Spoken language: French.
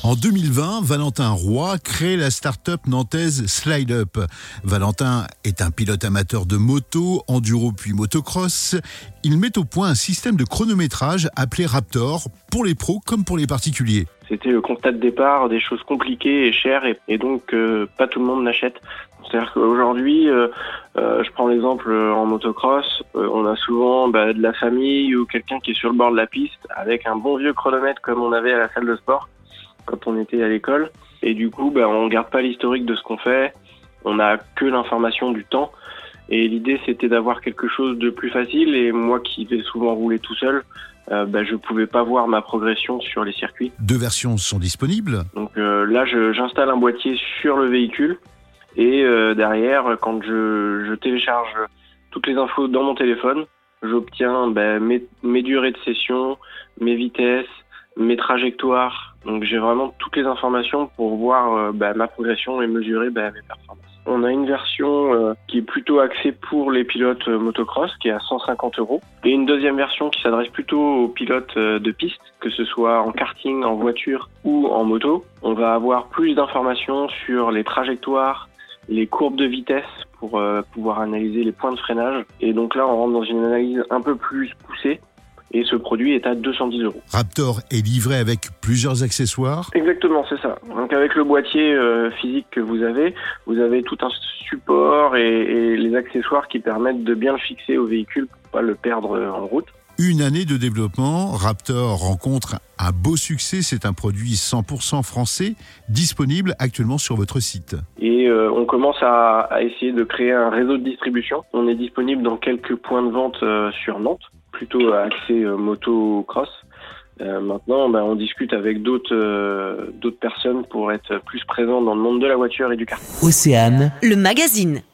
En 2020, Valentin Roy crée la start-up nantaise Slide Up. Valentin est un pilote amateur de moto, enduro puis motocross. Il met au point un système de chronométrage appelé Raptor pour les pros comme pour les particuliers. C'était le constat de départ, des choses compliquées et chères et donc pas tout le monde l'achète. C'est-à-dire qu'aujourd'hui, je prends l'exemple en motocross, on a souvent de la famille ou quelqu'un qui est sur le bord de la piste avec un bon vieux chronomètre comme on avait à la salle de sport quand on était à l'école. Et du coup, on garde pas l'historique de ce qu'on fait, on n'a que l'information du temps. Et l'idée, c'était d'avoir quelque chose de plus facile. Et moi qui vais souvent rouler tout seul, je pouvais pas voir ma progression sur les circuits. 2 versions sont disponibles. Donc là, j'installe un boîtier sur le véhicule. Et derrière, quand je télécharge toutes les infos dans mon téléphone, j'obtiens mes durées de session, mes vitesses, mes trajectoires. Donc j'ai vraiment toutes les informations pour voir ma progression et mesurer mes performances. On a une version qui est plutôt axée pour les pilotes motocross, qui est à 150 €. Et une deuxième version qui s'adresse plutôt aux pilotes de piste, que ce soit en karting, en voiture ou en moto. On va avoir plus d'informations sur les trajectoires, les courbes de vitesse pour pouvoir analyser les points de freinage. Et donc là, on rentre dans une analyse un peu plus poussée. Et ce produit est à 210 €. Raptor est livré avec plusieurs accessoires. Exactement, c'est ça. Donc avec le boîtier physique que vous avez tout un support et les accessoires qui permettent de bien le fixer au véhicule pour pas le perdre en route. Une année de développement, Raptor rencontre un beau succès. C'est un produit 100% français, disponible actuellement sur votre site. Et on commence à essayer de créer un réseau de distribution. On est disponible dans quelques points de vente sur Nantes, plutôt axé motocross. Maintenant, on discute avec d'autres personnes pour être plus présents dans le monde de la voiture et du kart. Océane, le magazine.